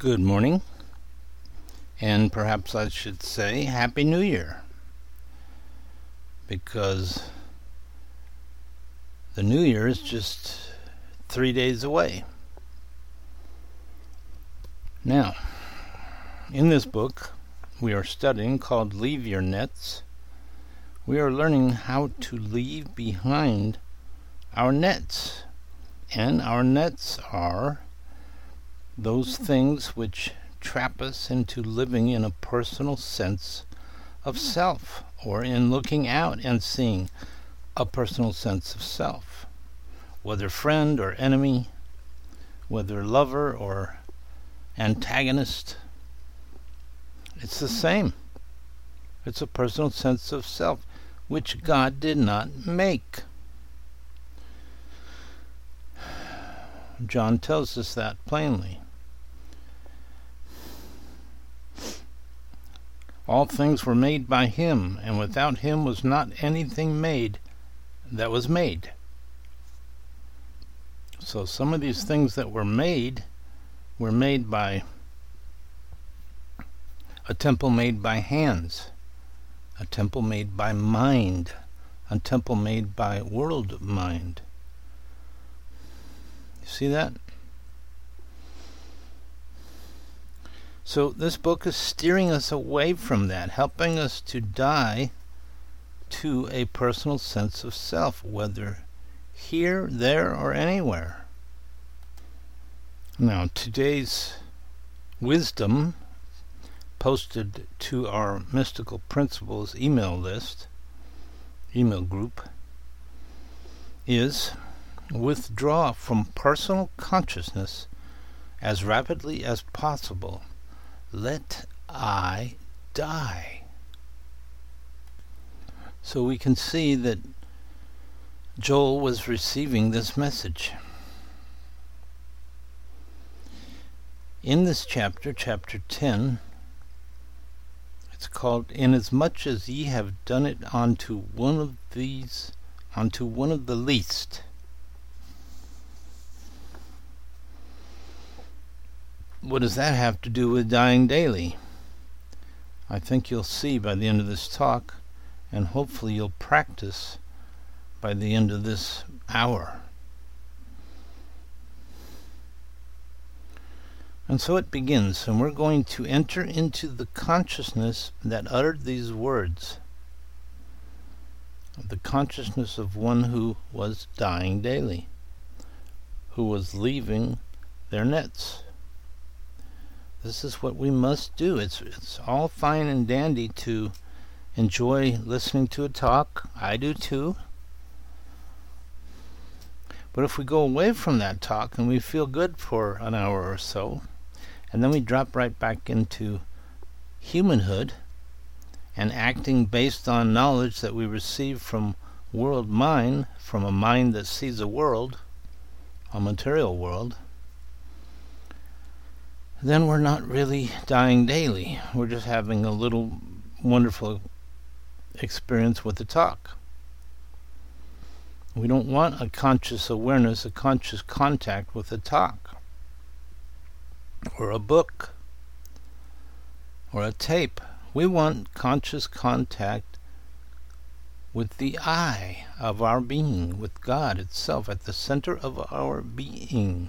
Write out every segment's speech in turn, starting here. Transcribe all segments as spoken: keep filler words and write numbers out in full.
Good morning, and perhaps I should say Happy New Year, because the New Year is just three days away. Now, in this book we are studying called Leave Your Nets, we are learning how to leave behind our nets, and our nets are those things which trap us into living in a personal sense of self, or in looking out and seeing a personal sense of self, whether friend or enemy, whether lover or antagonist. It's the same. It's a personal sense of self which God did not make. John tells us that plainly. All things were made by him, and without him was not anything made that was made. So some of these things that were made were made by a temple made by hands, a temple made by mind, a temple made by world mind. You see that? So this book is steering us away from that, helping us to die to a personal sense of self, whether here, there, or anywhere. Now, today's wisdom, posted to our Mystical Principles email list, email group, is: withdraw from personal consciousness as rapidly as possible. Let I die. So we can see that Joel was receiving this message. In this chapter, chapter ten, it's called, "Inasmuch as ye have done it unto one of these, unto one of the least." What does that have to do with dying daily? I think you'll see by the end of this talk, and hopefully you'll practice by the end of this hour. And so it begins, and we're going to enter into the consciousness that uttered these words, the consciousness of one who was dying daily, who was leaving their nets. This is what we must do. It's it's all fine and dandy to enjoy listening to a talk. I do too. But if we go away from that talk and we feel good for an hour or so, and then we drop right back into humanhood and acting based on knowledge that we receive from world mind, from a mind that sees a world, a material world, then we're not really dying daily. We're just having a little wonderful experience with the talk. We don't want a conscious awareness, a conscious contact with the talk, or a book, or a tape. We want conscious contact with the I of our being, with God itself at the center of our being.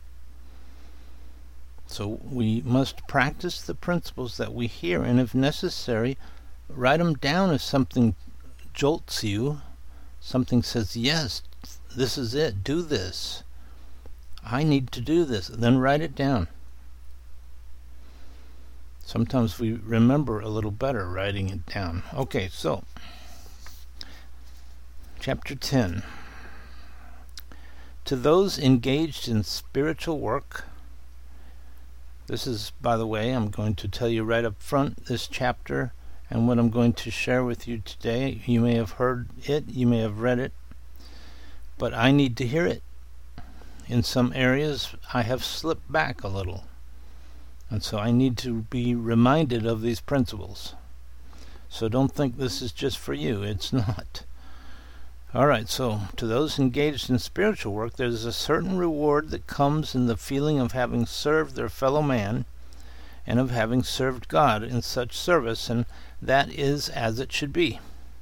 So we must practice the principles that we hear, and if necessary, write them down if something jolts you, something says, yes, this is it, do this, I need to do this, then write it down. Sometimes we remember a little better writing it down. Okay, so, chapter ten. To those engaged in spiritual work, this is, by the way, I'm going to tell you right up front, this chapter and what I'm going to share with you today. You may have heard it, you may have read it, but I need to hear it. In some areas, I have slipped back a little, and so I need to be reminded of these principles. So don't think this is just for you. It's not. All right, so to those engaged in spiritual work, there's a certain reward that comes in the feeling of having served their fellow man and of having served God in such service, and that is as it should be.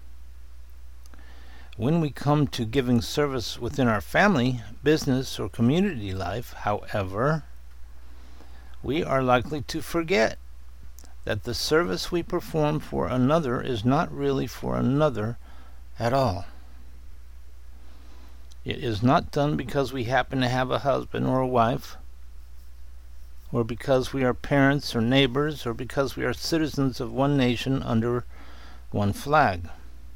When we come to giving service within our family, business, or community life, however, we are likely to forget that the service we perform for another is not really for another at all. It is not done because we happen to have a husband or a wife, or because we are parents or neighbors, or because we are citizens of one nation under one flag.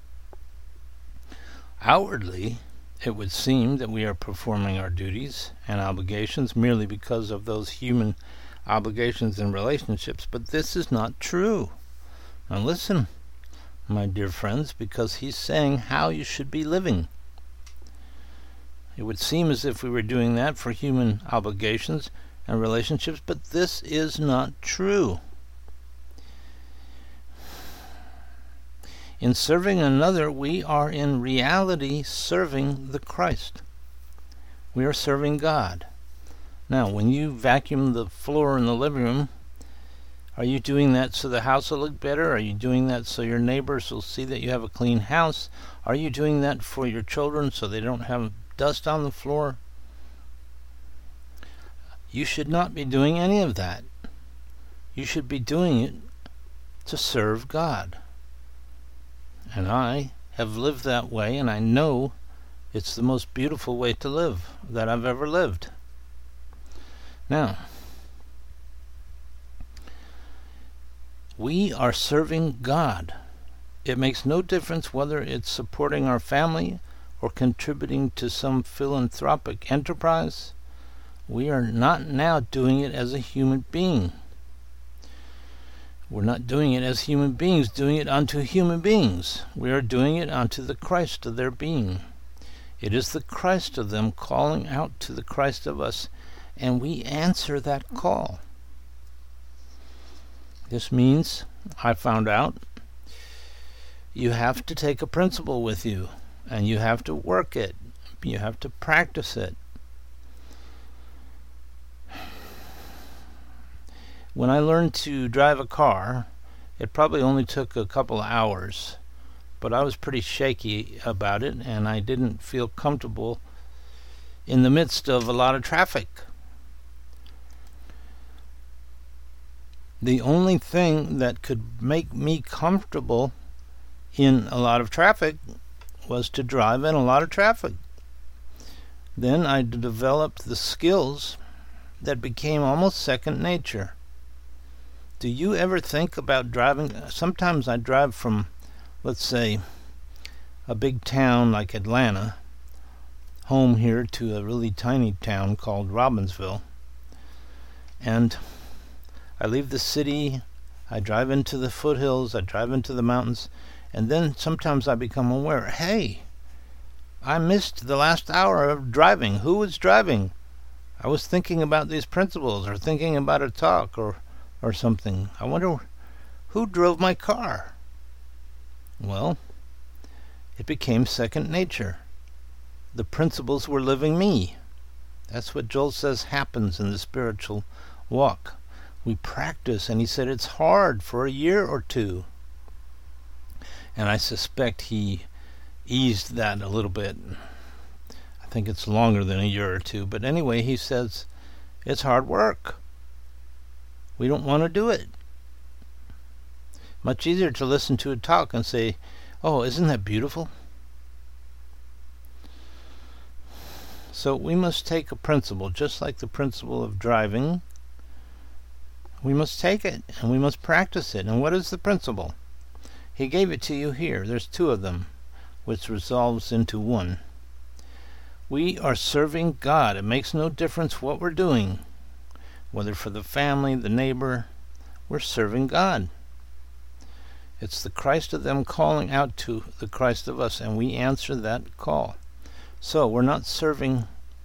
Outwardly, it would seem that we are performing our duties and obligations merely because of those human obligations and relationships, but this is not true. Now listen, my dear friends, because he's saying how you should be living. It would seem as if we were doing that for human obligations and relationships, but this is not true. In serving another, we are in reality serving the Christ. We are serving God. Now, when you vacuum the floor in the living room, are you doing that so the house will look better? Are you doing that so your neighbors will see that you have a clean house? Are you doing that for your children so they don't have dust on the floor? You should not be doing any of that. You should be doing it to serve God. And I have lived that way, and I know it's the most beautiful way to live that I've ever lived. Now, we are serving God. It makes no difference whether it's supporting our family or contributing to some philanthropic enterprise. We are not now doing it as a human being. We're not doing it as human beings, doing it unto human beings. We are doing it unto the Christ of their being. It is the Christ of them calling out to the Christ of us, and we answer that call. This means, I found out, you have to take a principle with you, and you have to work it. You have to practice it. When I learned to drive a car, it probably only took a couple of hours, but I was pretty shaky about it, and I didn't feel comfortable in the midst of a lot of traffic. The only thing that could make me comfortable in a lot of traffic was to drive in a lot of traffic. Then I developed the skills that became almost second nature. Do you ever think about driving? Sometimes I drive from, let's say, a big town like Atlanta, home here to a really tiny town called Robbinsville. And I leave the city, I drive into the foothills, I drive into the mountains, and then sometimes I become aware, hey, I missed the last hour of driving. Who was driving? I was thinking about these principles, or thinking about a talk, or or something. I wonder who drove my car. Well, it became second nature. The principles were living me. That's what Joel says happens in the spiritual walk. We practice, and he said it's hard for a year or two. And I suspect he eased that a little bit. I think it's longer than a year or two. But anyway, he says it's hard work. We don't want to do it. Much easier to listen to a talk and say, oh, isn't that beautiful? So we must take a principle, just like the principle of driving. We must take it, and we must practice it. And what is the principle? He gave it to you here. There's two of them, which resolves into one. We are serving God. It makes no difference what we're doing. Whether for the family, the neighbor, we're serving God. It's the Christ of them calling out to the Christ of us, and we answer that call. So we're not serving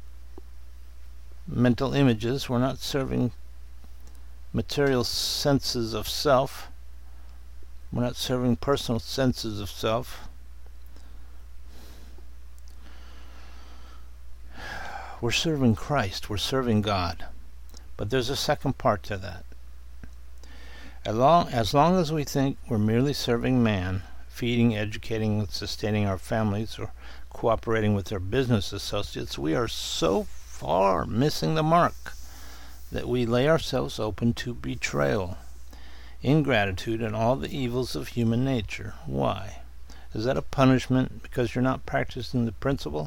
mental images. We're not serving material senses of self. We're not serving personal senses of self. We're serving Christ. We're serving God. But there's a second part to that. As long, as long as we think we're merely serving man, feeding, educating, and sustaining our families, or cooperating with our business associates, we are so far missing the mark that we lay ourselves open to betrayal, ingratitude, and all the evils of human nature. Why? Is that a punishment because you're not practicing the principle?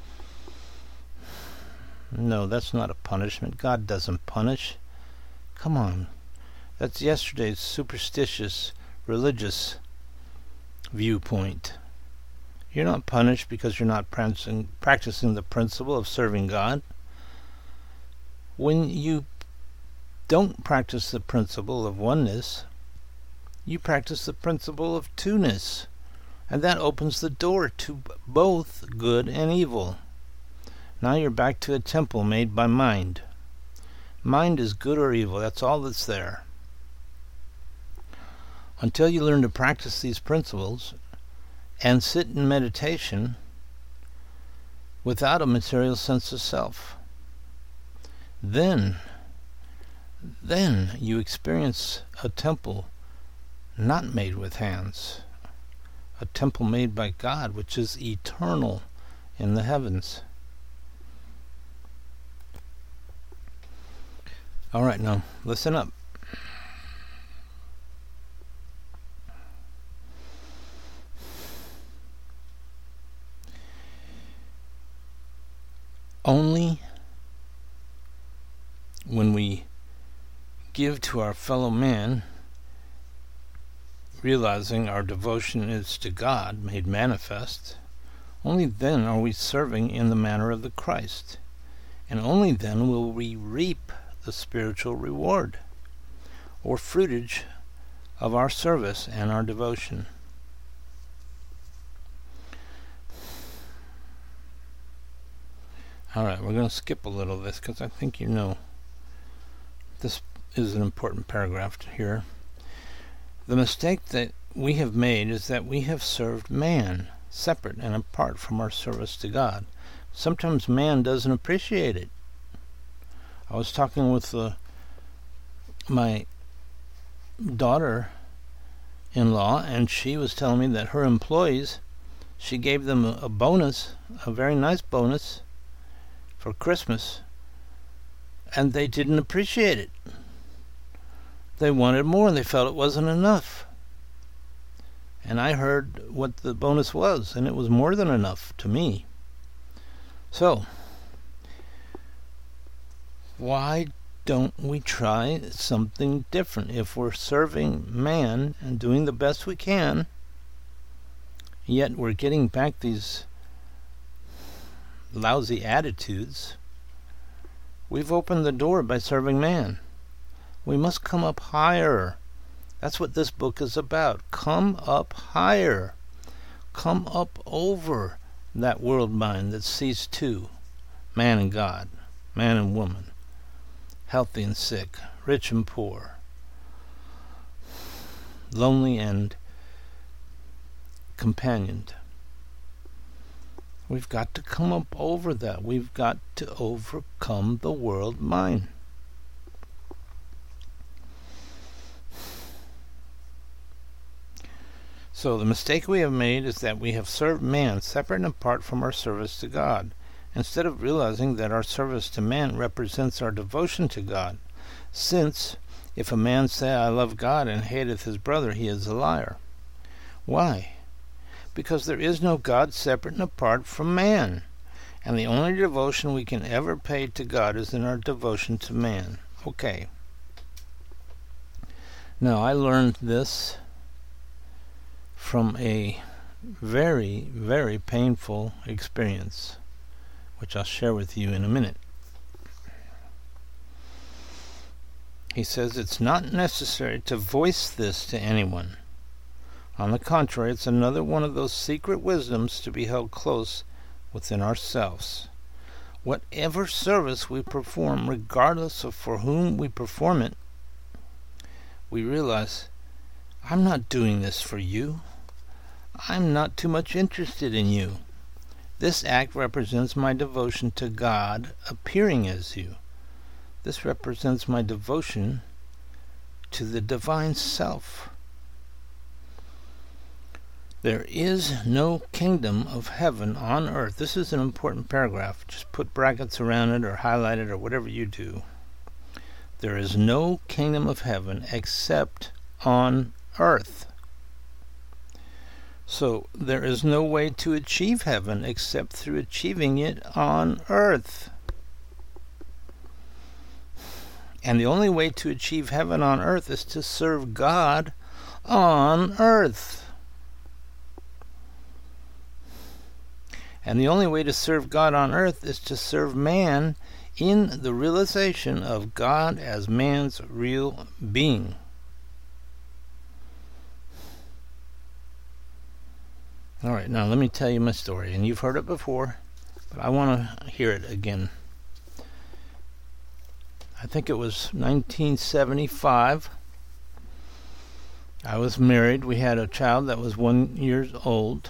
No, that's not a punishment. God doesn't punish. Come on. That's yesterday's superstitious, religious viewpoint. You're not punished because you're not practicing, practicing the principle of serving God. When you don't practice the principle of oneness, you practice the principle of two-ness, and that opens the door to both good and evil. Now you're back to a temple made by mind. Mind is good or evil, that's all that's there. Until you learn to practice these principles and sit in meditation without a material sense of self, then, then you experience a temple not made with hands, a temple made by God, which is eternal in the heavens. All right, now listen up. Only when we give to our fellow man, realizing our devotion is to God made manifest, only then are we serving in the manner of the Christ, and only then will we reap the spiritual reward or fruitage of our service and our devotion. Alright, we're going to skip a little of this because I think you know this is an important paragraph here. The mistake that we have made is that we have served man, separate and apart from our service to God. Sometimes man doesn't appreciate it. I was talking with uh, my daughter-in-law, and she was telling me that her employees, she gave them a, a bonus, a very nice bonus, for Christmas, and they didn't appreciate it. They wanted more, and they felt it wasn't enough. And I heard what the bonus was, and it was more than enough to me. So, why don't we try something different? If we're serving man and doing the best we can, yet we're getting back these lousy attitudes, we've opened the door by serving man. We must come up higher. That's what this book is about. Come up higher. Come up over that world mind that sees two, man and God, man and woman, healthy and sick, rich and poor, lonely and companioned. We've got to come up over that. We've got to overcome the world mind. So the mistake we have made is that we have served man separate and apart from our service to God, instead of realizing that our service to man represents our devotion to God. Since, if a man say, "I love God," and hateth his brother, he is a liar. Why? Because there is no God separate and apart from man, and the only devotion we can ever pay to God is in our devotion to man. Okay. Now, I learned this from a very, very painful experience, which I'll share with you in a minute. He says it's not necessary to voice this to anyone. On the contrary, it's another one of those secret wisdoms to be held close within ourselves. Whatever service we perform, regardless of for whom we perform it, we realize, I'm not doing this for you. I'm not too much interested in you. This act represents my devotion to God appearing as you. This represents my devotion to the divine self. There is no kingdom of heaven on earth. This is an important paragraph. Just put brackets around it or highlight it or whatever you do. There is no kingdom of heaven except on earth. So there is no way to achieve heaven except through achieving it on earth. And the only way to achieve heaven on earth is to serve God on earth. And the only way to serve God on earth is to serve man in the realization of God as man's real being. All right, now let me tell you my story. And you've heard it before, but I want to hear it again. I think it was nineteen seventy-five. I was married. We had a child that was one year old.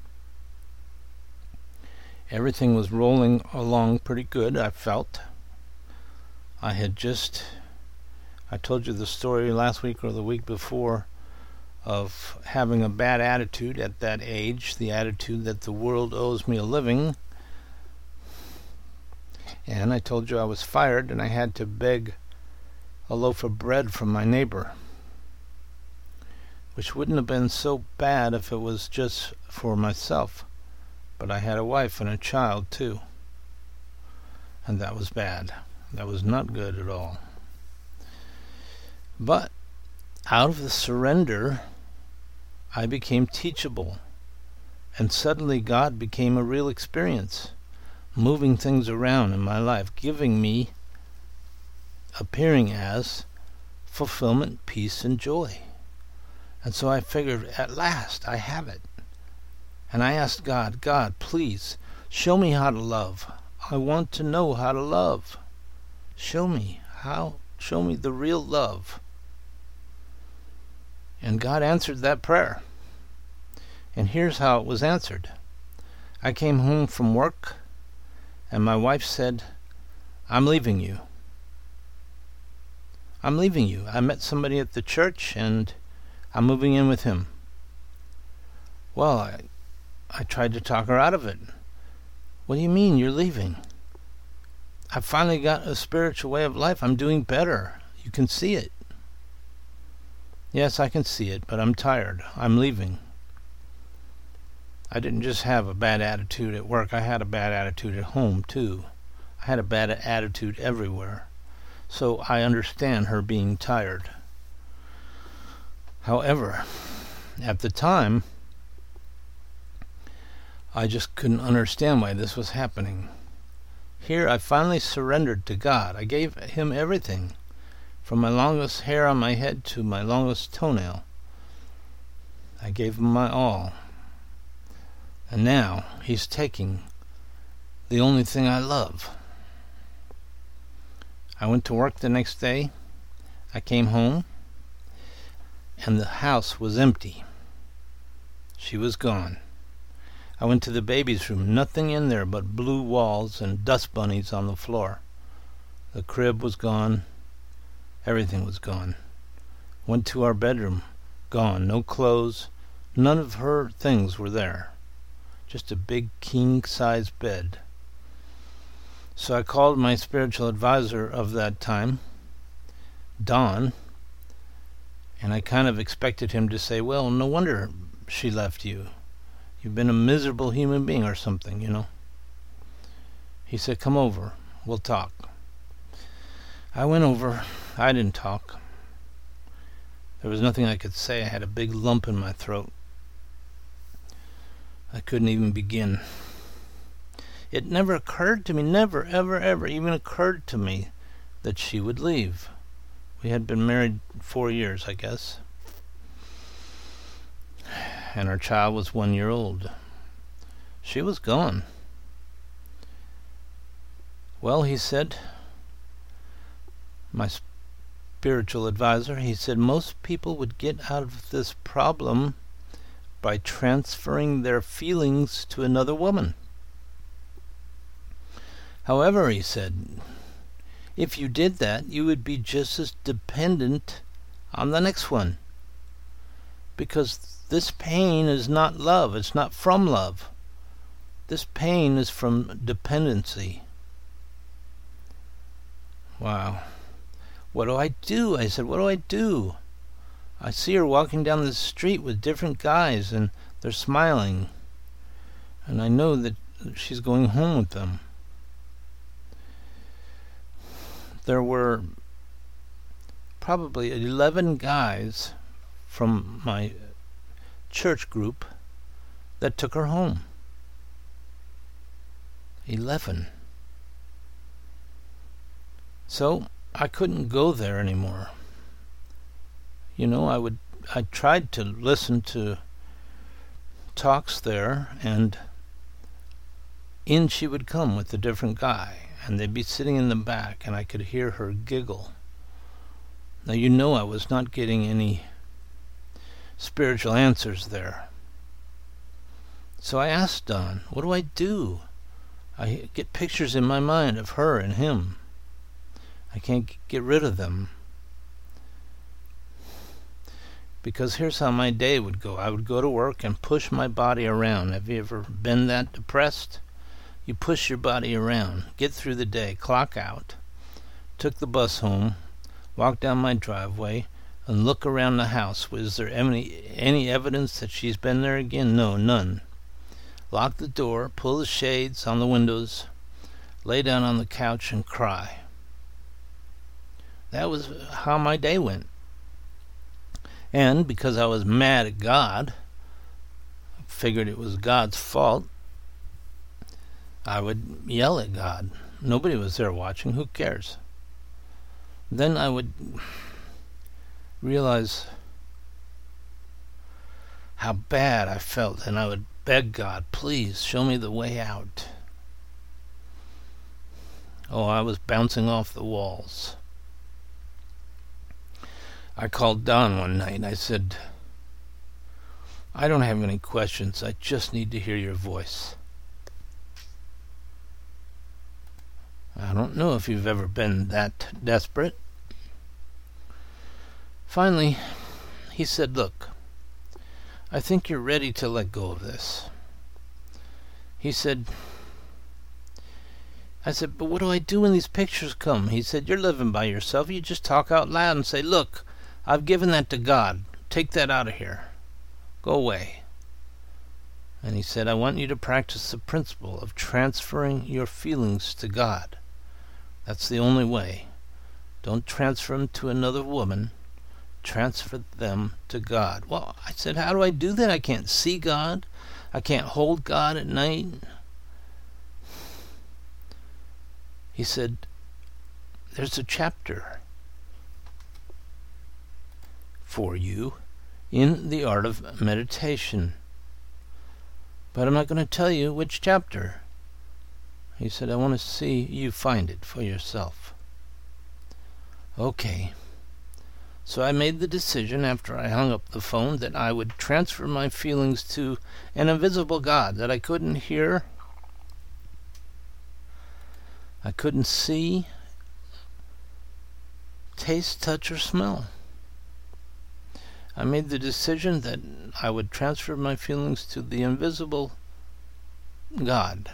Everything was rolling along pretty good, I felt. I had just, I told you the story last week or the week before of having a bad attitude at that age, the attitude that the world owes me a living. And I told you I was fired and I had to beg a loaf of bread from my neighbor, which wouldn't have been so bad if it was just for myself. But I had a wife and a child too. And that was bad. That was not good at all. But out of the surrender, I became teachable. And suddenly God became a real experience, moving things around in my life, giving me, appearing as, fulfillment, peace, and joy. And so I figured, at last, I have it. And I asked God, God, please, show me how to love. I want to know how to love. Show me how, show me the real love. And God answered that prayer. And here's how it was answered. I came home from work, and my wife said, I'm leaving you. I'm leaving you. I met somebody at the church, and I'm moving in with him. Well, I... I tried to talk her out of it. What do you mean you're leaving? I finally got a spiritual way of life. I'm doing better. You can see it. Yes, I can see it, but I'm tired. I'm leaving. I didn't just have a bad attitude at work. I had a bad attitude at home, too. I had a bad attitude everywhere. So I understand her being tired. However, at the time, I just couldn't understand why this was happening. Here I finally surrendered to God. I gave him everything, from my longest hair on my head to my longest toenail. I gave him my all. And now he's taking the only thing I love. I went to work the next day. I came home, and the house was empty. She was gone. I went to the baby's room. Nothing in there but blue walls and dust bunnies on the floor. The crib was gone. Everything was gone. Went to our bedroom. Gone. No clothes. None of her things were there. Just a big king-size bed. So I called my spiritual advisor of that time, Don, and I kind of expected him to say, well, no wonder she left you. You've been a miserable human being or something, you know. He said, come over. We'll talk. I went over. I didn't talk. There was nothing I could say. I had a big lump in my throat. I couldn't even begin. It never occurred to me, never, ever, ever even occurred to me that she would leave. We had been married four years, I guess. And our child was one year old. She was gone. Well, he said, my spiritual advisor, he said most people would get out of this problem by transferring their feelings to another woman. However, he said, if you did that, you would be just as dependent on the next one. Because this pain is not love. It's not from love. This pain is from dependency. Wow. What do I do? I said, what do I do? I see her walking down the street with different guys, and they're smiling. And I know that she's going home with them. There were probably eleven guys from my church group that took her home. Eleven. So I couldn't go there anymore. You know, I would I tried to listen to talks there, and in she would come with a different guy, and they'd be sitting in the back, and I could hear her giggle. Now, you know, I was not getting any spiritual answers there. So I asked Don, what do I do? I get pictures in my mind of her and him. I can't get rid of them. Because here's how my day would go. I would go to work and push my body around. Have you ever been that depressed? You push your body around, get through the day, clock out, took the bus home, walked down my driveway, and look around the house. Was there any, any evidence that she's been there again? No, none. Lock the door, pull the shades on the windows, lay down on the couch and cry. That was how my day went. And because I was mad at God, figured it was God's fault, I would yell at God. Nobody was there watching. Who cares? Then I would realize how bad I felt, and I would beg God, please show me the way out. Oh, I was bouncing off the walls. I called Don one night and I said, I don't have any questions. I just need to hear your voice. I don't know if you've ever been that desperate. Finally, he said, look, I think you're ready to let go of this. He said, I said, but what do I do when these pictures come? He said, you're living by yourself. You just talk out loud and say, look, I've given that to God. Take that out of here. Go away. And he said, I want you to practice the principle of transferring your feelings to God. That's the only way. Don't transfer them to another woman. Transfer them to God. Well, I said, how do I do that? I can't see God. I can't hold God at night. He said, there's a chapter for you in the art of meditation. But I'm not going to tell you which chapter. He said, I want to see you find it for yourself. Okay. So I made the decision after I hung up the phone that I would transfer my feelings to an invisible God that I couldn't hear, I couldn't see, taste, touch, or smell. I made the decision that I would transfer my feelings to the invisible God.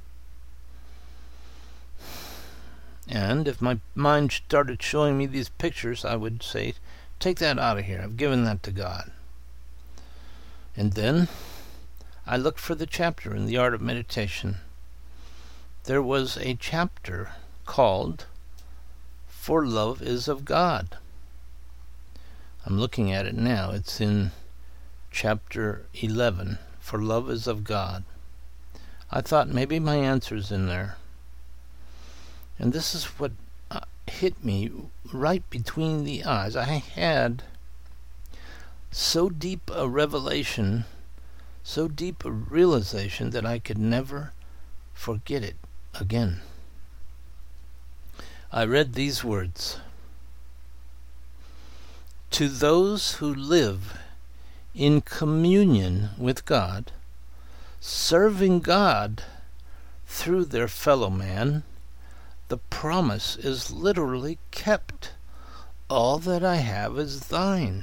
And if my mind started showing me these pictures, I would say, take that out of here. I've given that to God. And then I looked for the chapter in the art of meditation. There was a chapter called For Love is of God. I'm looking at it now. It's in chapter eleven. For Love is of God. I thought maybe my answer's in there. And this is what uh, hit me right between the eyes. I had so deep a revelation, so deep a realization that I could never forget it again. I read these words. To those who live in communion with God, serving God through their fellow man, the promise is literally kept. all that I have is thine.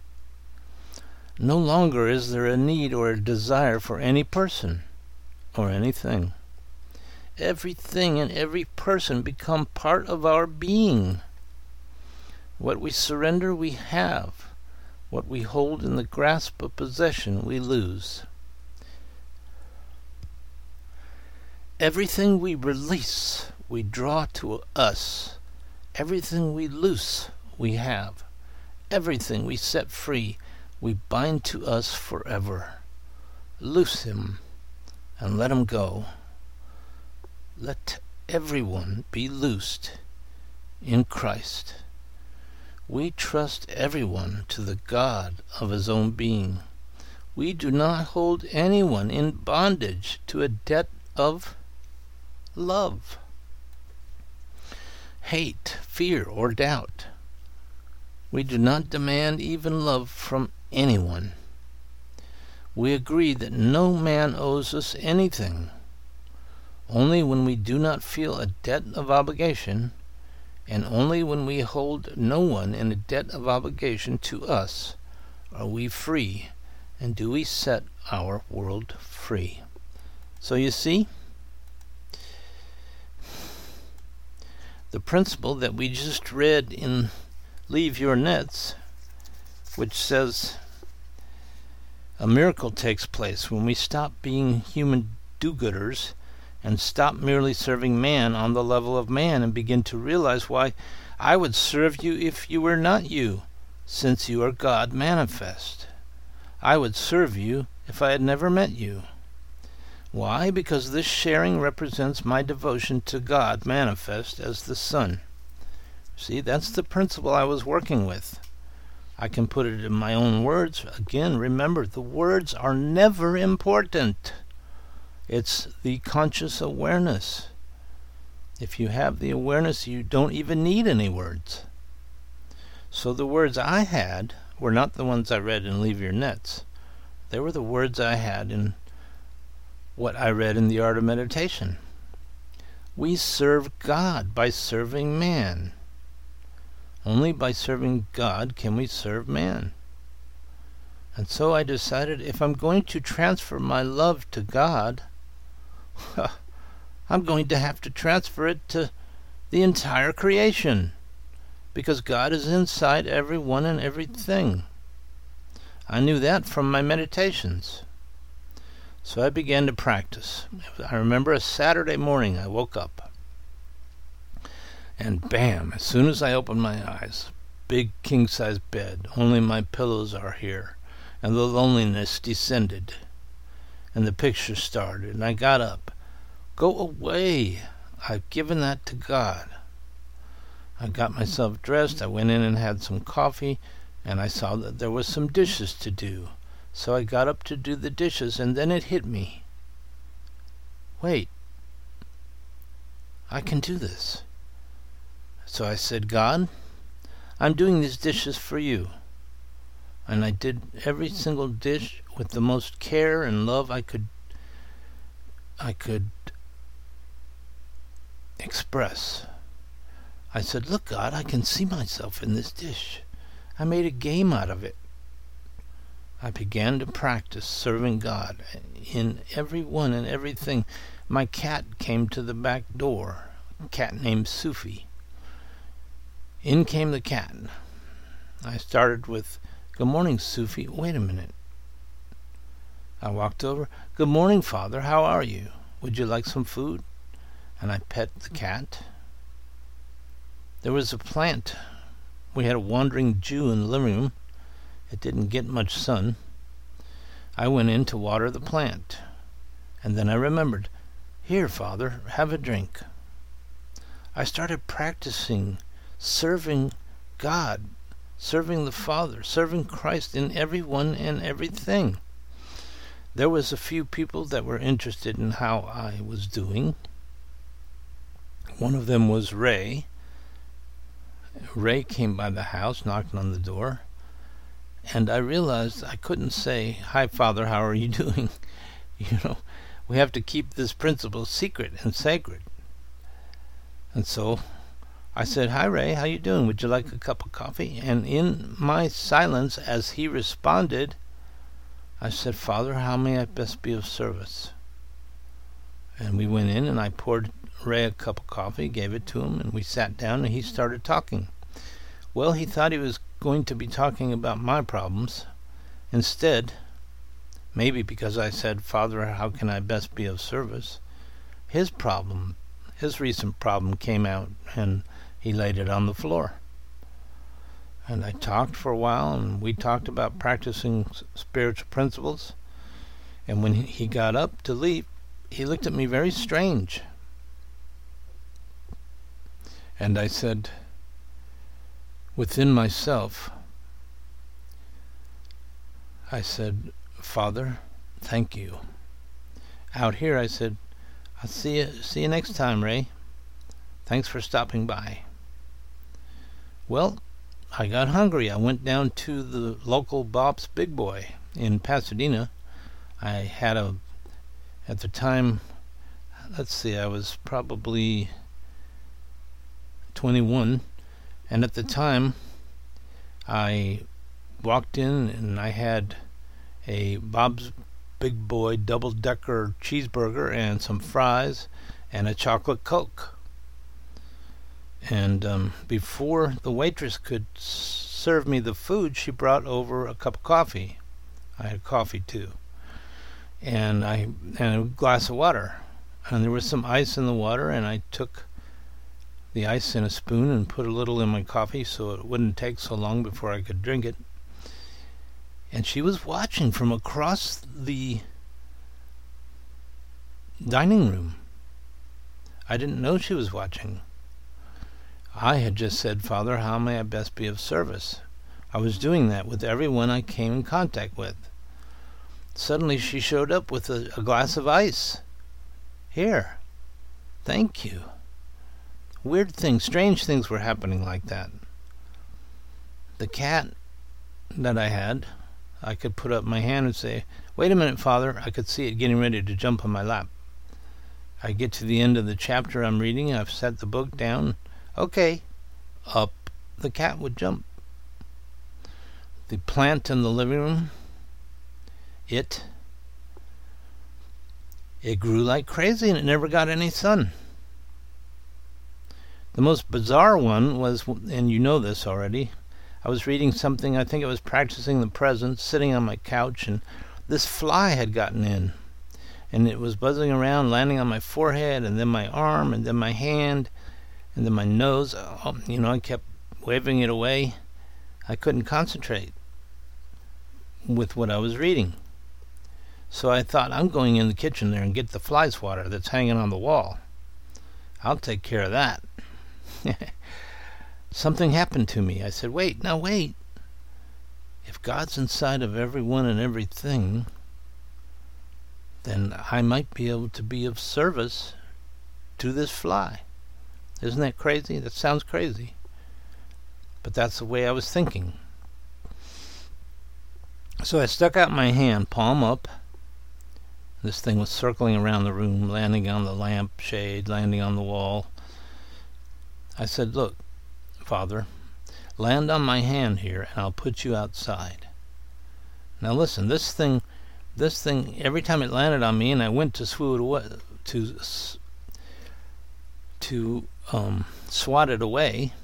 No longer is there a need or a desire for any person or anything. Everything and every person become part of our being. What we surrender, we have. What we hold in the grasp of possession, we lose. Everything we release, we draw to us. Everything we loose, we have. Everything we set free, we bind to us forever. Loose him and let him go. Let everyone be loosed in Christ. We trust everyone to the God of his own being. We do not hold anyone in bondage to a debt of love, hate, fear, or doubt. We do not demand even love from anyone. We agree that no man owes us anything. Only when we do not feel a debt of obligation, and only when we hold no one in a debt of obligation to us, are we free, and do we set our world free. So you see, the principle that we just read in Leave Your Nets, which says a miracle takes place when we stop being human do-gooders and stop merely serving man on the level of man and begin to realize why I would serve you if you were not you, since you are God manifest. I would serve you if I had never met you. Why? Because this sharing represents my devotion to God manifest as the Son. See, that's the principle I was working with. I can put it in my own words. Again, remember, the words are never important. It's the conscious awareness. If you have the awareness, you don't even need any words. So the words I had were not the ones I read in Leave Your Nets. They were the words I had in what I read in The Art of Meditation. We serve God by serving man. Only by serving God can we serve man. And so I decided, if I'm going to transfer my love to God, I'm going to have to transfer it to the entire creation, because God is inside everyone and everything. I knew that from my meditations. So I began to practice. I remember a Saturday morning I woke up, and bam, as soon as I opened my eyes, big king-size bed, only my pillows are here, and the loneliness descended, and the picture started, and I got up. Go away. I've given that to God. I got myself dressed. I went in and had some coffee, and I saw that there was some dishes to do. So I got up to do the dishes, and then it hit me. Wait. I can do this. So I said, God, I'm doing these dishes for you. And I did every single dish with the most care and love I could I could express. I said, look, God, I can see myself in this dish. I made a game out of it. I began to practice serving God in everyone and everything. My cat came to the back door, a cat named Sufi. In came the cat. I started with, good morning, Sufi. Wait a minute. I walked over. Good morning, Father. How are you? Would you like some food? And I pet the cat. There was a plant. We had a wandering Jew in the living room. It didn't get much sun. I went in to water the plant. And then I remembered, here, Father, have a drink. I started practicing serving God, serving the Father, serving Christ in everyone and everything. There was a few people that were interested in how I was doing. One of them was Ray. Ray came by the house, knocked on the door, and I realized I couldn't say, hi, Father, how are you doing? You know, we have to keep this principle secret and sacred. And so I said, "Hi, Ray, how you doing? Would you like a cup of coffee?" And in my silence, as he responded, I said, "Father, how may I best be of service?" And we went in, and I poured Ray a cup of coffee, gave it to him, and we sat down, and he started talking. Well, he thought he was going to be talking about my problems. Instead, maybe because I said, "Father, how can I best be of service?" his problem, his recent problem came out, and he laid it on the floor. And I talked for a while, and we talked about practicing spiritual principles. And when he got up to leave, he looked at me very strange. And I said, within myself, I said, "Father, thank you." Out here, I said, "I'll see you, see you next time, Ray. Thanks for stopping by." Well, I got hungry. I went down to the local Bob's Big Boy in Pasadena. I had a, at the time, let's see, I was probably twenty-one, and at the time, I walked in and I had a Bob's Big Boy double-decker cheeseburger and some fries and a chocolate Coke. And um, before the waitress could s- serve me the food, she brought over a cup of coffee. I had coffee too, and I and a glass of water. And there was some ice in the water, and I took the ice in a spoon and put a little in my coffee so it wouldn't take so long before I could drink it. And she was watching from across the dining room. I didn't know she was watching. I had just said, "Father, how may I best be of service?" I was doing that with everyone I came in contact with. Suddenly she showed up with a, a glass of ice. "Here, thank you." Weird things, strange things were happening like that. The cat that I had, I could put up my hand and say, "Wait a minute, Father." I could see it getting ready to jump on my lap. I get to the end of the chapter I'm reading, I've set the book down. "Okay." Up the cat would jump. The plant in the living room, it, it grew like crazy and it never got any sun. The most bizarre one was, and you know this already, I was reading something, I think it was practicing the present, sitting on my couch, and this fly had gotten in. And it was buzzing around, landing on my forehead, and then my arm, and then my hand, and then my nose. Oh, you know, I kept waving it away. I couldn't concentrate with what I was reading. So I thought, I'm going in the kitchen there and get the fly swatter that's hanging on the wall. I'll take care of that. Something happened to me. I said, wait, now wait. If God's inside of everyone and everything, then I might be able to be of service to this fly. Isn't that crazy? That sounds crazy. But that's the way I was thinking. So I stuck out my hand, palm up. This thing was circling around the room, landing on the lamp shade, landing on the wall. I said, look, Father, land on my hand here and I'll put you outside. Now listen, this thing, this thing, every time it landed on me and I went to swat it away, to, to um, swat it away,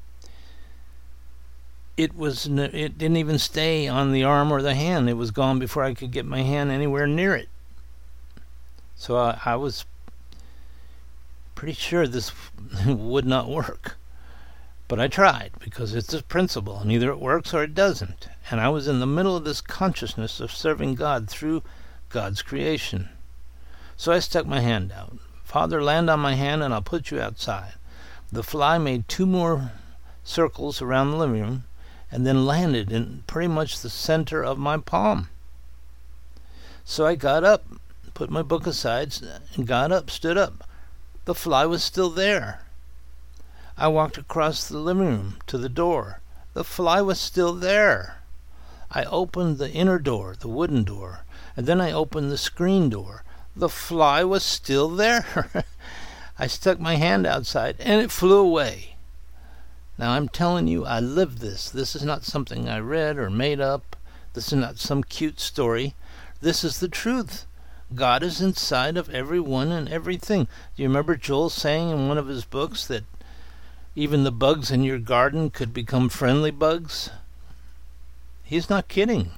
it was, it didn't even stay on the arm or the hand. It was gone before I could get my hand anywhere near it. So I, I was pretty sure this would not work. But I tried, because it's a principle, and either it works or it doesn't. And I was in the middle of this consciousness of serving God through God's creation. So I stuck my hand out. Father, land on my hand and I'll put you outside. The fly made two more circles around the living room and then landed in pretty much the center of my palm. So I got up, put my book aside, and got up, stood up. The fly was still there. I walked across the living room to the door. The fly was still there. I opened the inner door, the wooden door, and then I opened the screen door. The fly was still there. I stuck my hand outside, and it flew away. Now I'm telling you, I live this. This is not something I read or made up. This is not some cute story. This is the truth. God is inside of everyone and everything. Do you remember Joel saying in one of his books that even the bugs in your garden could become friendly bugs? He's not kidding.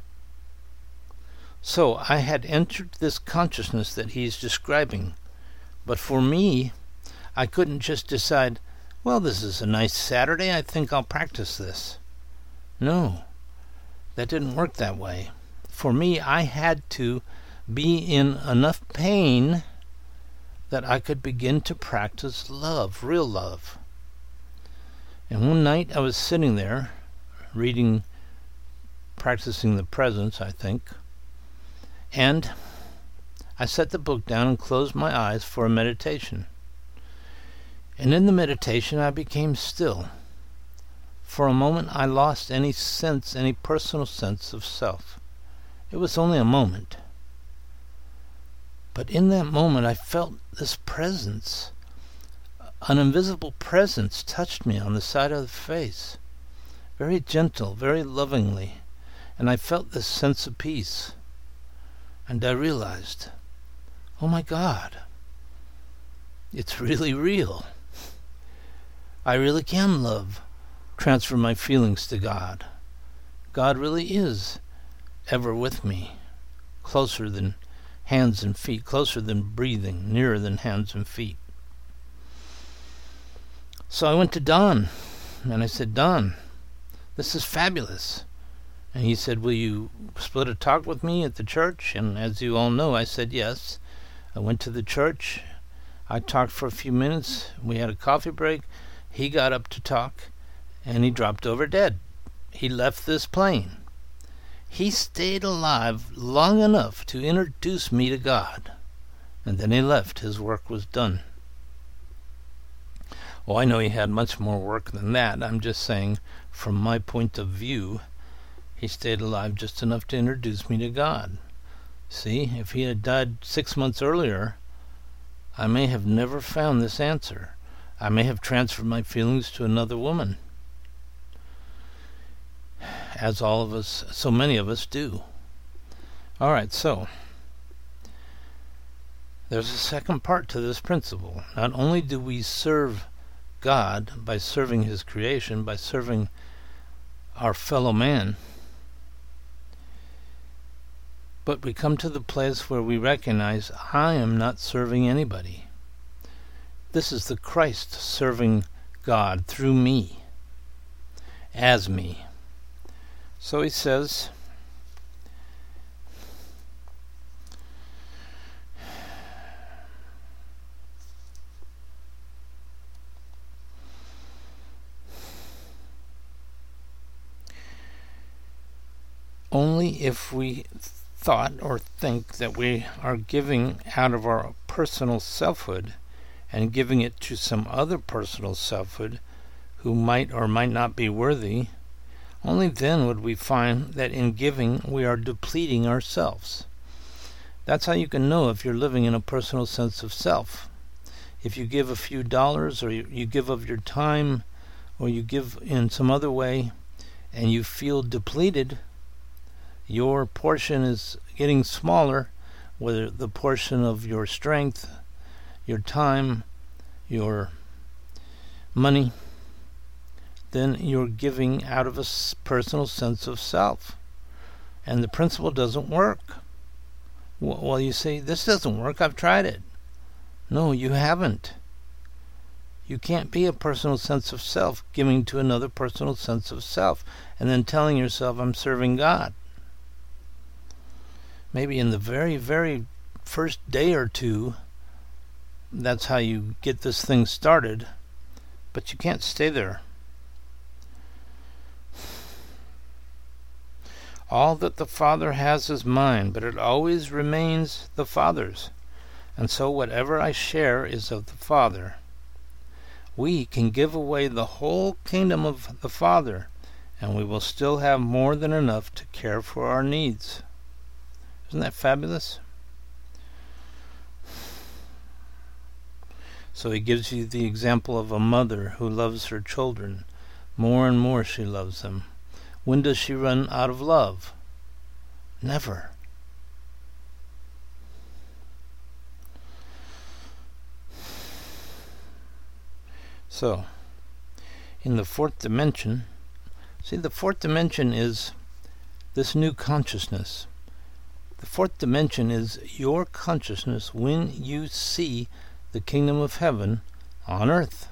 So I had entered this consciousness that he's describing. But for me, I couldn't just decide, well, this is a nice Saturday, I think I'll practice this. No, that didn't work that way. For me, I had to be in enough pain that I could begin to practice love, real love. And one night I was sitting there, reading, practicing the presence, I think, and I set the book down and closed my eyes for a meditation. And in the meditation I became still. For a moment I lost any sense, any personal sense of self. It was only a moment. But in that moment I felt this presence. An invisible presence touched me on the side of the face. Very gentle, very lovingly. And I felt this sense of peace. And I realized, oh my God, it's really real. I really can love, transfer my feelings to God. God really is ever with me, closer than hands and feet, closer than breathing, nearer than hands and feet. So I went to Don, and I said, Don, this is fabulous. And he said, will you split a talk with me at the church? And as you all know, I said yes. I went to the church. I talked for a few minutes. We had a coffee break. He got up to talk, and he dropped over dead. He left this plane. He stayed alive long enough to introduce me to God, and then he left. His work was done. Well, I know he had much more work than that. I'm just saying, from my point of view, he stayed alive just enough to introduce me to God. See, if he had died six months earlier, I may have never found this answer. I may have transferred my feelings to another woman, as all of us, so many of us do. All right, so there's a second part to this principle. Not only do we serve God by serving His creation, by serving our fellow man, but we come to the place where we recognize, I am not serving anybody. This is the Christ serving God through me, as me. So he says, only if we thought or think that we are giving out of our personal selfhood and giving it to some other personal selfhood who might or might not be worthy, only then would we find that in giving we are depleting ourselves. That's how you can know if you're living in a personal sense of self. If you give a few dollars, or you, you give of your time, or you give in some other way, and you feel depleted, your portion is getting smaller, whether the portion of your strength, your time, your money, then you're giving out of a personal sense of self. And the principle doesn't work. Well, you say, this doesn't work, I've tried it. No, you haven't. You can't be a personal sense of self giving to another personal sense of self and then telling yourself, I'm serving God. Maybe in the very, very first day or two, that's how you get this thing started, but you can't stay there. All that the Father has is mine, but it always remains the Father's, and so whatever I share is of the Father. We can give away the whole kingdom of the Father, and we will still have more than enough to care for our needs. Isn't that fabulous? So he gives you the example of a mother who loves her children, More and more she loves him. When does she run out of love? Never. So, in the fourth dimension, see, the fourth dimension is this new consciousness. The fourth dimension is your consciousness when you see the kingdom of heaven on earth.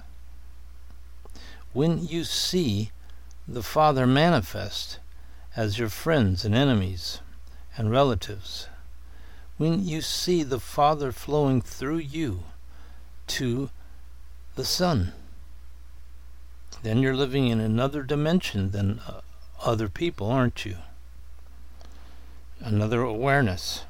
When you see the Father manifest as your friends and enemies and relatives. When you see the Father flowing through you to the Son. Then you're living in another dimension than uh, other people, aren't you? Another awareness.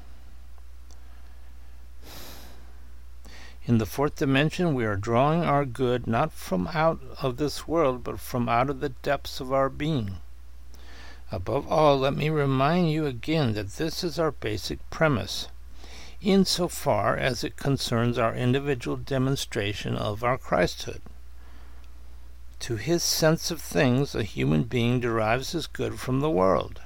In the fourth dimension, we are drawing our good not from out of this world, but from out of the depths of our being. Above all, let me remind you again that this is our basic premise, insofar as it concerns our individual demonstration of our Christhood. To his sense of things, a human being derives his good from the world.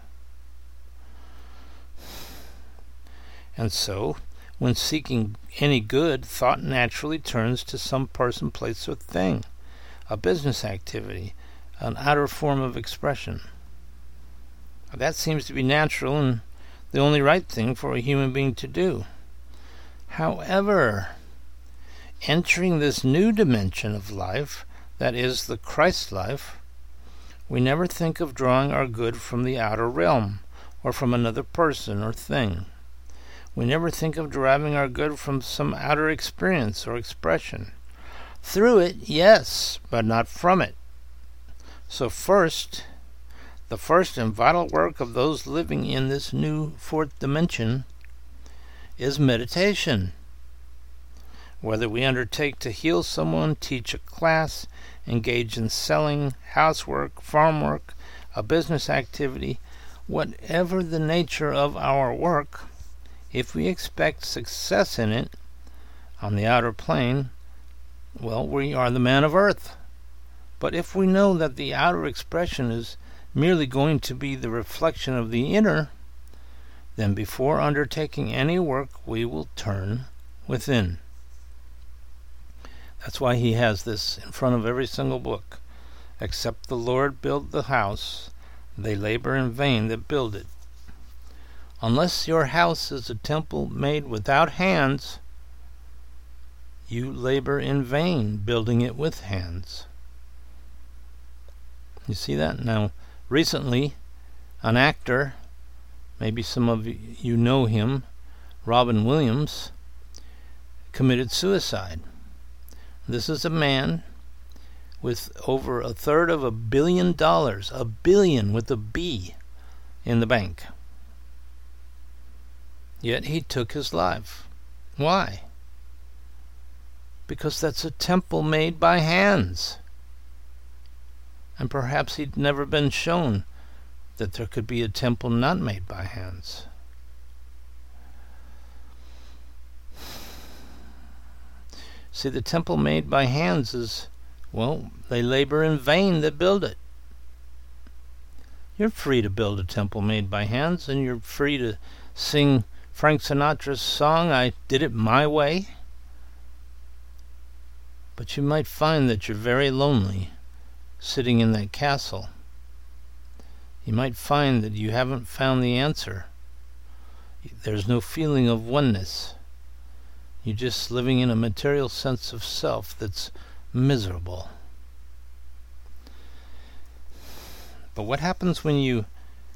And so, when seeking any good, thought naturally turns to some person, place, or thing, a business activity, an outer form of expression. That seems to be natural and the only right thing for a human being to do. However, entering this new dimension of life, that is the Christ life, we never think of drawing our good from the outer realm or from another person or thing. We never think of deriving our good from some outer experience or expression. Through it, yes, but not from it. So first, the first and vital work of those living in this new fourth dimension is meditation. Whether we undertake to heal someone, teach a class, engage in selling, housework, farm work, a business activity, whatever the nature of our work, if we expect success in it on the outer plane, well, we are the man of earth. But if we know that the outer expression is merely going to be the reflection of the inner, then before undertaking any work, we will turn within. That's why he has this in front of every single book. Except the Lord build the house, they labor in vain that build it. Unless your house is a temple made without hands, you labor in vain building it with hands. You see that? Now, recently, an actor, maybe some of you know him, Robin Williams, committed suicide. This is a man with over a third of a billion dollars, a billion with a B, in the bank. Yet he took his life. Why? Because that's a temple made by hands. And perhaps he'd never been shown that there could be a temple not made by hands. See, the temple made by hands is, well, they labor in vain that build it. You're free to build a temple made by hands, and you're free to sing Frank Sinatra's song, I Did It My Way. But you might find that you're very lonely sitting in that castle. You might find that you haven't found the answer. There's no feeling of oneness. You're just living in a material sense of self that's miserable. But what happens when you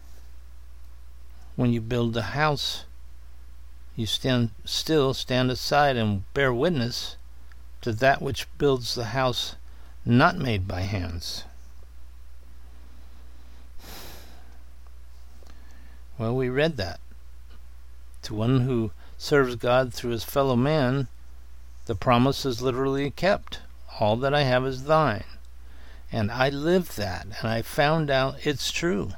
when you build a house? You stand still, stand aside, and bear witness to that which builds the house not made by hands. Well, we read that. To one who serves God through his fellow man, the promise is literally kept. All that I have is thine. And I lived that, and I found out it's true.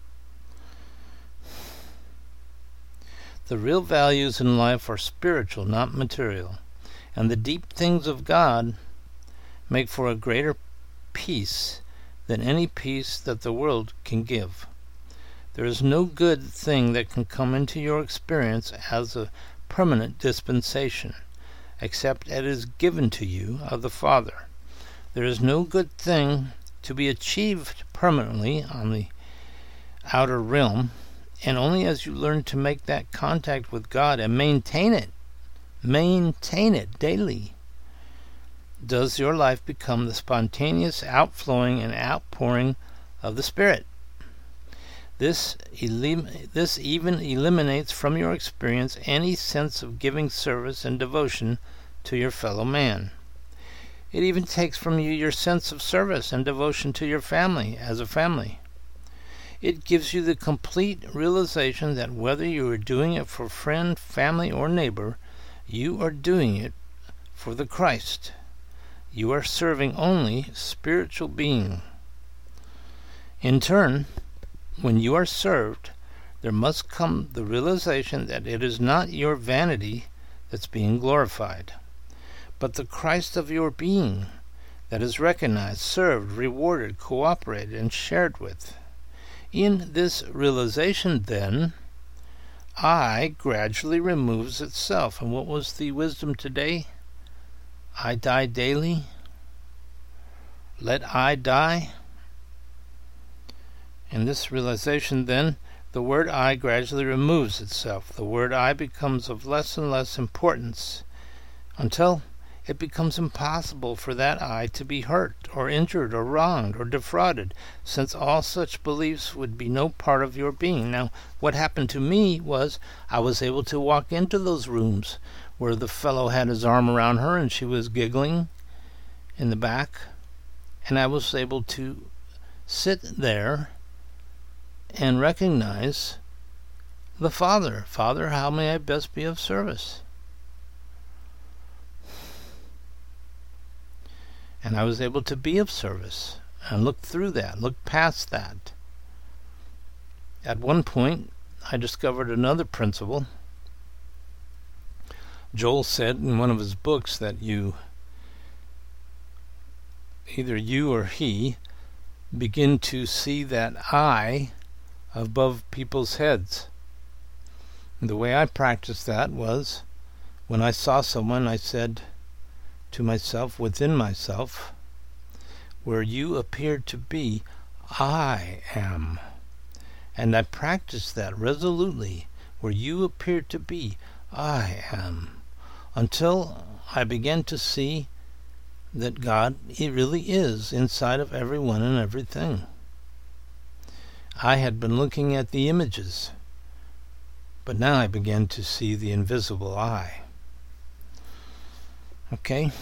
The real values in life are spiritual, not material. And the deep things of God make for a greater peace than any peace that the world can give. There is no good thing that can come into your experience as a permanent dispensation, except it is given to you of the Father. There is no good thing to be achieved permanently on the outer realm, and only as you learn to make that contact with God and maintain it, maintain it daily, does your life become the spontaneous outflowing and outpouring of the Spirit. This, elim- this even eliminates from your experience any sense of giving service and devotion to your fellow man. It even takes from you your sense of service and devotion to your family as a family. It gives you the complete realization that whether you are doing it for friend, family, or neighbor, you are doing it for the Christ. You are serving only spiritual being. In turn, when you are served, there must come the realization that it is not your vanity that's being glorified, but the Christ of your being that is recognized, served, rewarded, cooperated, and shared with. In this realization, then, I gradually removes itself. And what was the wisdom today? I die daily. Let I die. In this realization, then, the word I gradually removes itself. The word I becomes of less and less importance until it becomes impossible for that I to be hurt or injured or wronged or defrauded, since all such beliefs would be no part of your being. Now, what happened to me was I was able to walk into those rooms where the fellow had his arm around her and she was giggling in the back, and I was able to sit there and recognize the Father. Father, how may I best be of service? And I was able to be of service and look through that, look past that. At one point, I discovered another principle. Joel said in one of his books that you, either you or he, begin to see that I above people's heads. And the way I practiced that was, when I saw someone, I said to myself, within myself, where you appear to be, I am. And I practiced that resolutely, where you appear to be, I am, until I began to see that God, He really is inside of everyone and everything. I had been looking at the images, but now I began to see the invisible I. Okay?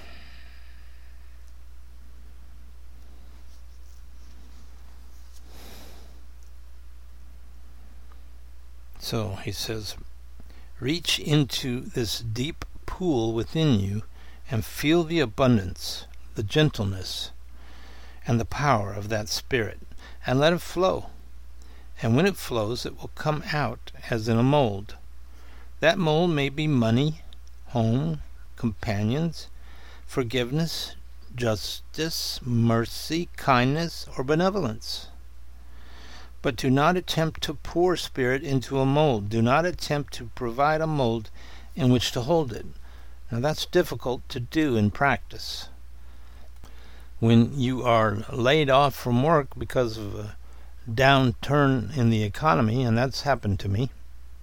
So he says, reach into this deep pool within you and feel the abundance, the gentleness, and the power of that Spirit, and let it flow. And when it flows, it will come out as in a mold. That mold may be money, home, companions, forgiveness, justice, mercy, kindness, or benevolence. But do not attempt to pour Spirit into a mold. Do not attempt to provide a mold in which to hold it. Now that's difficult to do in practice. When you are laid off from work because of a downturn in the economy, and that's happened to me,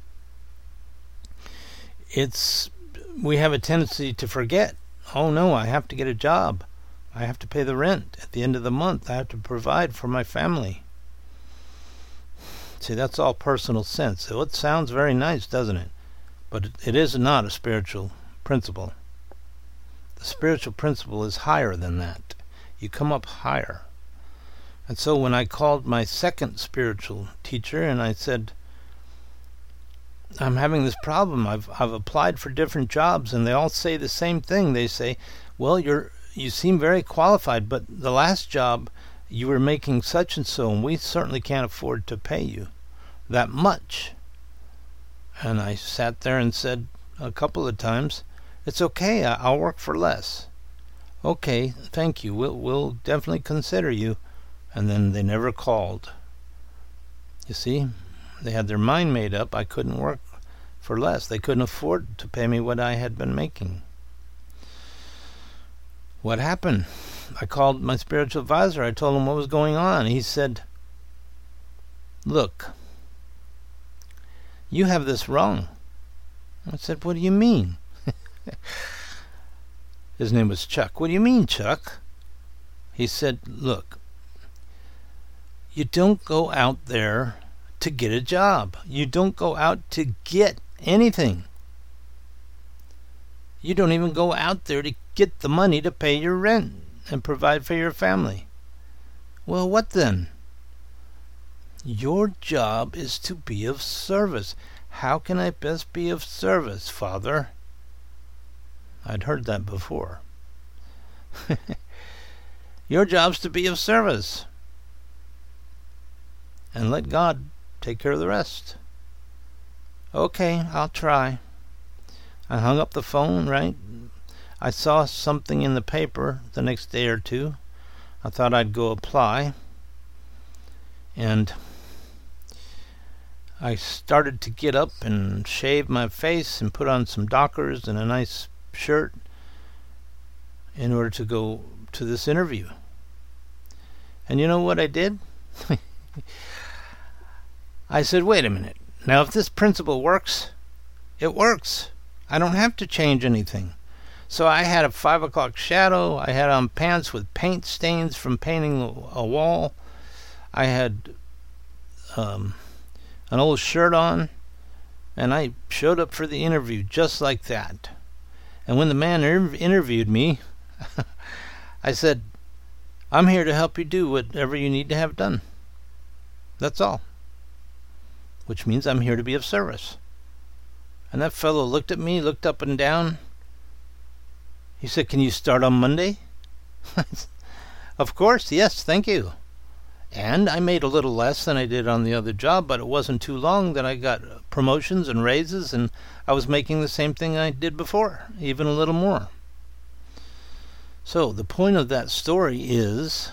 it's we have a tendency to forget, oh no, I have to get a job. I have to pay the rent at the end of the month. I have to provide for my family. See, that's all personal sense. So it sounds very nice, doesn't it? But it is not a spiritual principle. The spiritual principle is higher than that. You come up higher. And so when I called my second spiritual teacher and I said, I'm having this problem. I've I've applied for different jobs and they all say the same thing. They say, well, you're you seem very qualified, but the last job you were making such and so, and we certainly can't afford to pay you that much. And I sat there and said a couple of times, it's okay, I'll work for less. Okay, thank you. We'll we'll definitely consider you, And then they never called. You see, they had their mind made up. I couldn't work for less. They couldn't afford to pay me what I had been making. What happened? I called my spiritual advisor. I told him what was going on. He said, look, you have this wrong. I said, what do you mean? His name was Chuck. What do you mean, Chuck? He said, look, you don't go out there to get a job. You don't go out to get anything. You don't even go out there to get the money to pay your rent and provide for your family. Well, what then? Your job is to be of service. How can I best be of service, Father? I'd heard that before. Your job's to be of service. And let God take care of the rest. Okay, I'll try. I hung up the phone, right? I saw something in the paper the next day or two. I thought I'd go apply. And I started to get up and shave my face and put on some Dockers and a nice shirt in order to go to this interview. And you know what I did? I said, wait a minute. Now, if this principle works, it works. I don't have to change anything. So I had a five o'clock shadow. I had on pants with paint stains from painting a wall. I had um, an old shirt on. And I showed up for the interview just like that. And when the man er- interviewed me, I said, I'm here to help you do whatever you need to have done. That's all. Which means I'm here to be of service. And that fellow looked at me, looked up and down. He said, can you start on Monday? Of course, yes, thank you. And I made a little less than I did on the other job, but it wasn't too long that I got promotions and raises, and I was making the same thing I did before, even a little more. So the point of that story is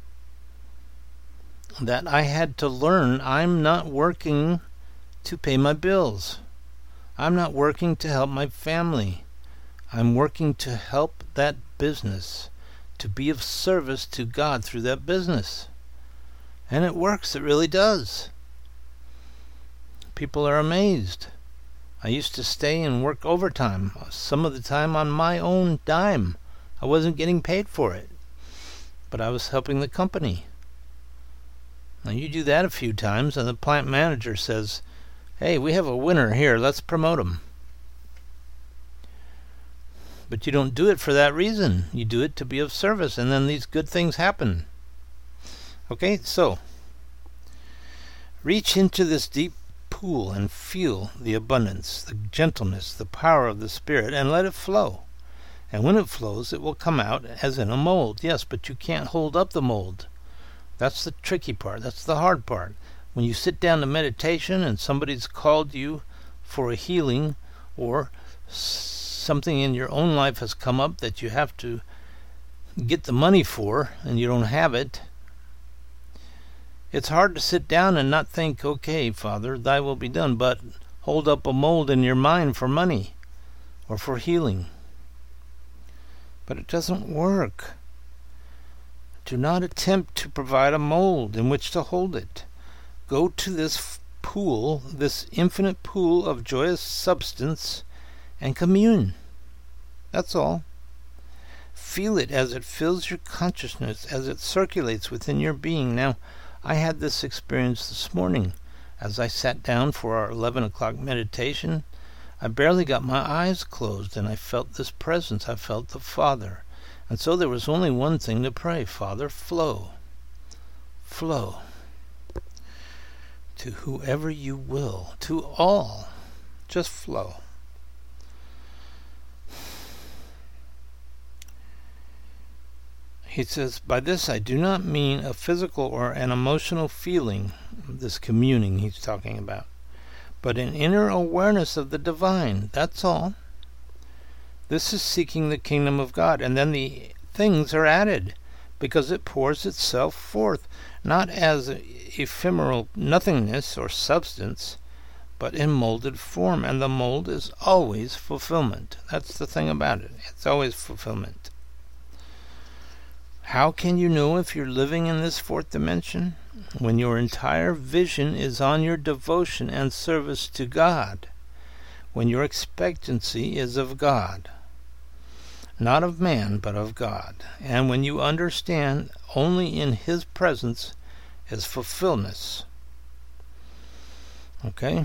that I had to learn I'm not working to pay my bills. I'm not working to help my family. I'm working to help that business, to be of service to God through that business. And it works, it really does. People are amazed. I used to stay and work overtime, some of the time on my own dime. I wasn't getting paid for it, but I was helping the company. Now you do that a few times and the plant manager says, hey, we have a winner here, let's promote him. But you don't do it for that reason. You do it to be of service, and then these good things happen. Okay, so reach into this deep pool and feel the abundance, the gentleness, the power of the Spirit, and let it flow. And when it flows, it will come out as in a mold. Yes, but you can't hold up the mold. That's the tricky part. That's the hard part. When you sit down to meditation and somebody's called you for a healing, or something in your own life has come up that you have to get the money for and you don't have it, it's hard to sit down and not think, okay, Father, thy will be done, but hold up a mold in your mind for money or for healing. But it doesn't work. Do not attempt to provide a mold in which to hold it. Go to this pool, this infinite pool of joyous substance, and commune. That's all. Feel it as it fills your consciousness, as it circulates within your being. Now, I had this experience this morning. As I sat down for our eleven o'clock meditation, I barely got my eyes closed, and I felt this presence. I felt the Father. And so there was only one thing to pray. Father, flow. Flow. To whoever you will. To all. Just flow. He says, by this I do not mean a physical or an emotional feeling, this communing he's talking about, but an inner awareness of the divine. That's all. This is seeking the kingdom of God, and then the things are added. because it pours itself forth, not as ephemeral nothingness or substance, but in molded form, and the mold is always fulfillment. That's the thing about it. It's always fulfillment. How can you know if you're living in this fourth dimension? When your entire vision is on your devotion and service to God. When your expectancy is of God. Not of man, but of God. And when you understand only in His presence is fulfillment. Okay?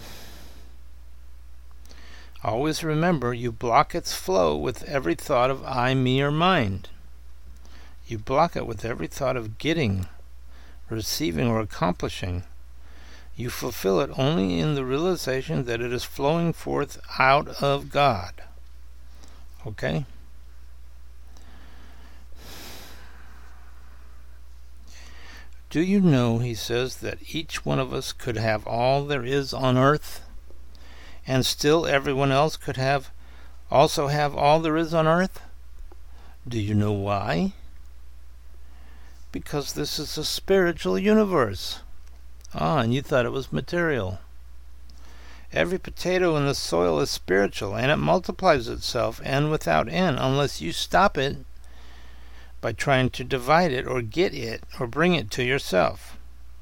Always remember, you block its flow with every thought of I, me, or mind. You block it with every thought of getting, receiving, or accomplishing. You fulfill it only in the realization that it is flowing forth out of God. Okay? Do you know, he says, that each one of us could have all there is on earth, and still everyone else could have also have all there is on earth? Do you know why? Because this is a spiritual universe. Ah, and you thought it was material. Every potato in the soil is spiritual, and it multiplies itself, and without end, unless you stop it by trying to divide it or get it or bring it to yourself.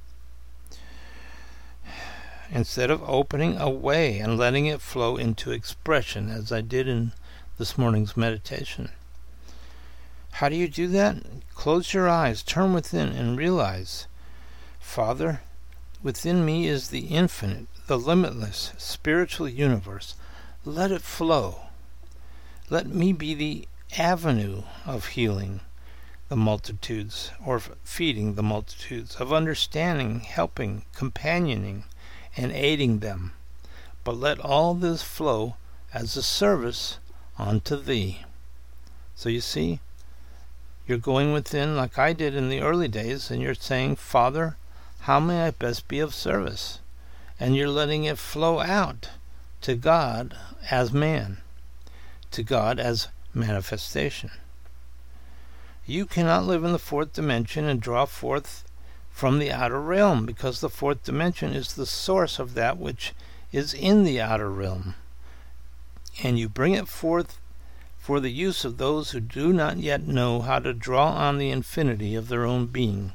Instead of opening a way and letting it flow into expression, as I did in this morning's meditation. How do you do that? Close your eyes, turn within, and realize, Father, within me is the infinite, the limitless, spiritual universe. Let it flow. Let me be the avenue of healing the multitudes, or feeding the multitudes, of understanding, helping, companioning, and aiding them. But let all this flow as a service unto Thee. So you see, you're going within like I did in the early days, and you're saying, Father, how may I best be of service? And you're letting it flow out to God as man, to God as manifestation. You cannot live in the fourth dimension and draw forth from the outer realm, because the fourth dimension is the source of that which is in the outer realm. And you bring it forth for the use of those who do not yet know how to draw on the infinity of their own being.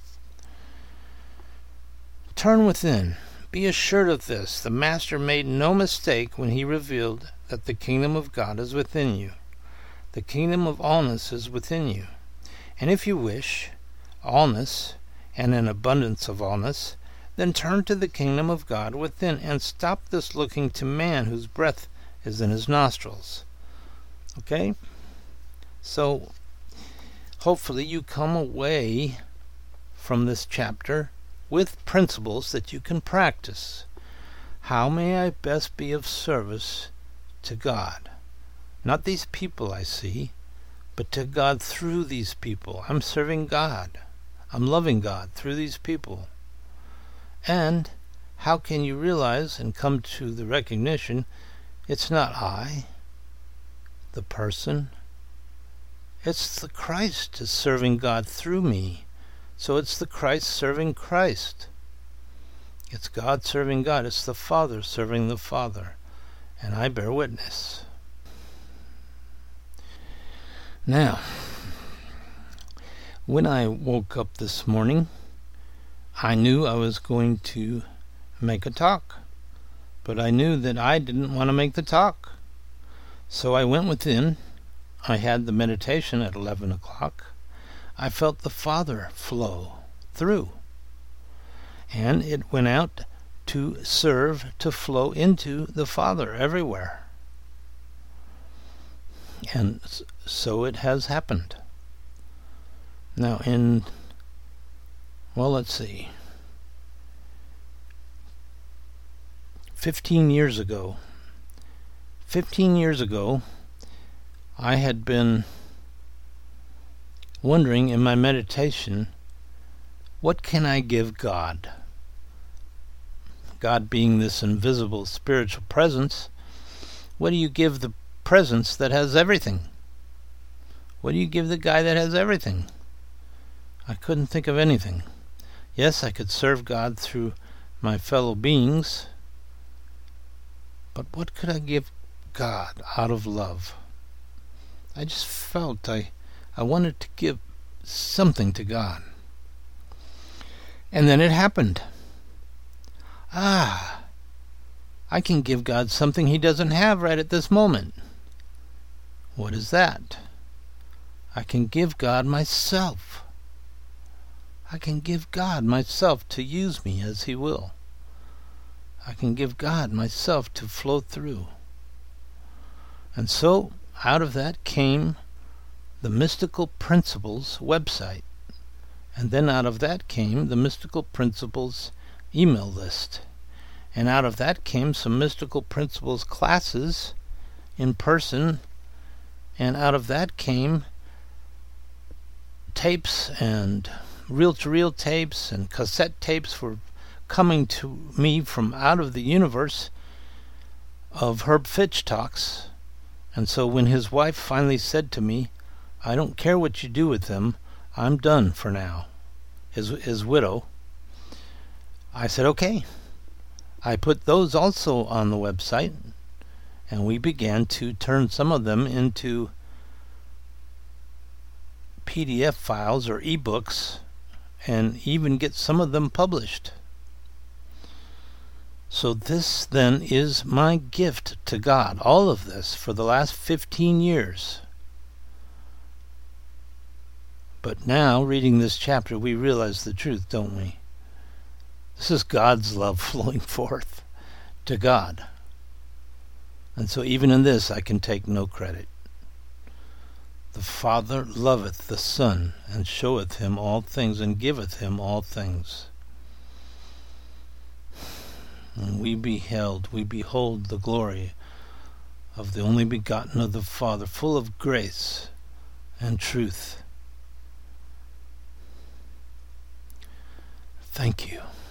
Turn within. Be assured of this. The Master made no mistake when he revealed that the kingdom of God is within you. The kingdom of allness is within you. And if you wish allness and an abundance of allness, then turn to the kingdom of God within, and stop this looking to man whose breath is in his nostrils. Okay? So, hopefully you come away from this chapter with principles that you can practice. How may I best be of service to God? Not these people I see, but to God through these people. I'm serving God. I'm loving God through these people. And how can you realize and come to the recognition it's not I, the person. It's the Christ is serving God through me. So it's the Christ serving Christ. It's God serving God. It's the Father serving the Father. And I bear witness. Now, when I woke up this morning, I knew I was going to make a talk. But I knew that I didn't want to make the talk. So I went within. I had the meditation at eleven o'clock. I felt the Father flow through. And it went out to serve, to flow into the Father everywhere. And so it has happened. Now in, well, let's see, fifteen years ago, fifteen years ago, I had been wondering in my meditation, what can I give God? God being this invisible spiritual presence, what do you give the presence that has everything? What do you give the guy that has everything? I couldn't think of anything. Yes, I could serve God through my fellow beings, but what could I give God out of love? I just felt I, I wanted to give something to God. And then it happened. Ah, I can give God something He doesn't have right at this moment. What is that? I can give God myself. I can give God myself to use me as He will. I can give God myself to flow through. And so, out of that came the Mystical Principles website. And then out of that came the Mystical Principles email list. And out of that came some Mystical Principles classes in person. And out of that came tapes and reel-to-reel tapes and cassette tapes for coming to me from out of the universe of Herb Fitch talks. And so when his wife finally said to me, I don't care what you do with them, I'm done for now, his, his widow, I said, okay. I put those also on the website, and we began to turn some of them into P D F files or ebooks, and even get some of them published. So this then is my gift to God, all of this for the last fifteen years. But now, reading this chapter, we realize the truth, don't we? This is God's love flowing forth to God. And so even in this I can take no credit. The Father loveth the Son, and showeth him all things, and giveth him all things. And we beheld, we behold the glory of the only begotten of the Father, full of grace and truth. Thank you.